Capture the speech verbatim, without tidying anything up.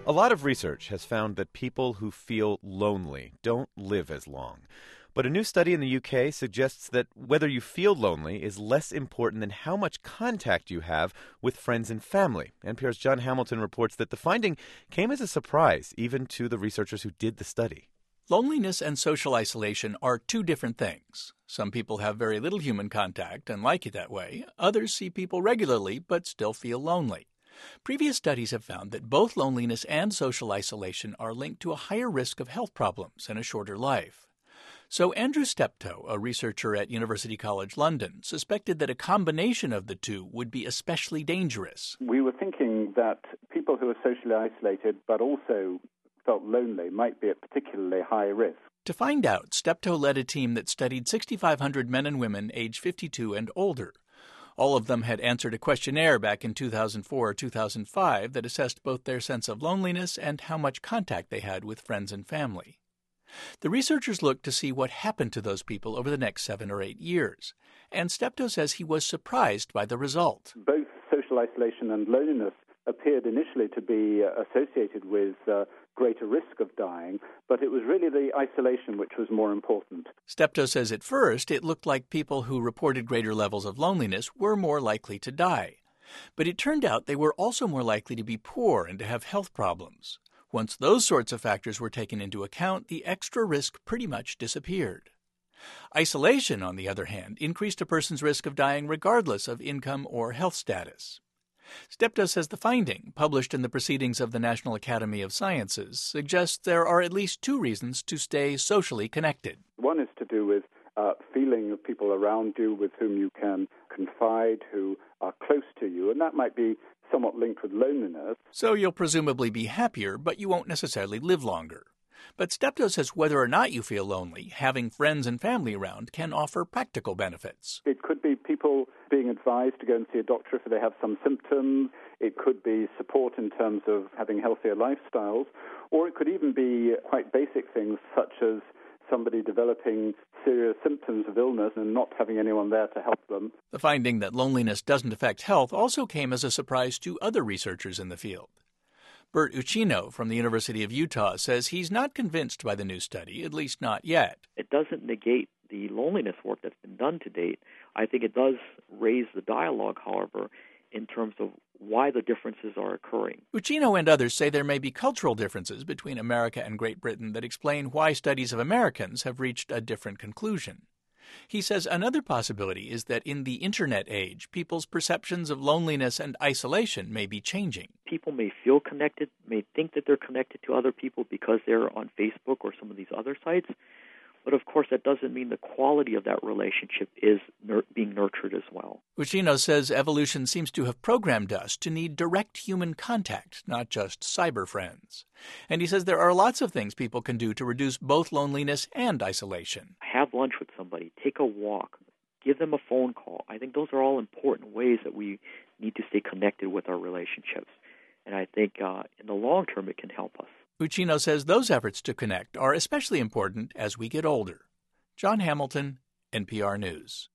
A lot of research has found that people who feel lonely don't live as long. But a new study in the U K suggests that whether you feel lonely is less important than how much contact you have with friends and family. N P R's Jon Hamilton reports that the finding came as a surprise even to the researchers who did the study. Loneliness and social isolation are two different things. Some people have very little human contact and like it that way. Others see people regularly but still feel lonely. Previous studies have found that both loneliness and social isolation are linked to a higher risk of health problems and a shorter life. So Andrew Steptoe, a researcher at University College London, suspected that a combination of the two would be especially dangerous. We were thinking that people who are socially isolated but also felt lonely might be at particularly high risk. To find out, Steptoe led a team that studied six thousand five hundred men and women aged fifty-two and older. All of them had answered a questionnaire back in two thousand four or two thousand five that assessed both their sense of loneliness and how much contact they had with friends and family. The researchers looked to see what happened to those people over the next seven or eight years, and Steptoe says he was surprised by the result. Both social isolation and loneliness appeared initially to be associated with uh, greater risk of dying, but it was really the isolation which was more important. Steptoe says at first it looked like people who reported greater levels of loneliness were more likely to die. But it turned out they were also more likely to be poor and to have health problems. Once those sorts of factors were taken into account, the extra risk pretty much disappeared. Isolation, on the other hand, increased a person's risk of dying regardless of income or health status. Steptoe says the finding, published in the Proceedings of the National Academy of Sciences, suggests there are at least two reasons to stay socially connected. One is to do with uh, feeling of people around you with whom you can confide, who are close to you, and that might be somewhat linked with loneliness. So you'll presumably be happier, but you won't necessarily live longer. But Steptoe says whether or not you feel lonely, having friends and family around can offer practical benefits. It could be people being advised to go and see a doctor if they have some symptoms. It could be support in terms of having healthier lifestyles. Or it could even be quite basic things such as somebody developing serious symptoms of illness and not having anyone there to help them. The finding that loneliness doesn't affect health also came as a surprise to other researchers in the field. Bert Uccino from the University of Utah says he's not convinced by the new study, at least not yet. It doesn't negate the loneliness work that's been done to date. I think it does raise the dialogue, however, in terms of why the differences are occurring. Uccino and others say there may be cultural differences between America and Great Britain that explain why studies of Americans have reached a different conclusion. He says another possibility is that in the Internet age, people's perceptions of loneliness and isolation may be changing. People may feel connected, may think that they're connected to other people because they're on Facebook or some of these other sites. But of course, that doesn't mean the quality of that relationship is nur- being nurtured as well. Uccino says evolution seems to have programmed us to need direct human contact, not just cyber friends. And he says there are lots of things people can do to reduce both loneliness and isolation. Have lunch with somebody, take a walk, give them a phone call. I think those are all important ways that we need to stay connected with our relationships. And I think uh, in the long term, it can help us. Uccino says those efforts to connect are especially important as we get older. Jon Hamilton, N P R News.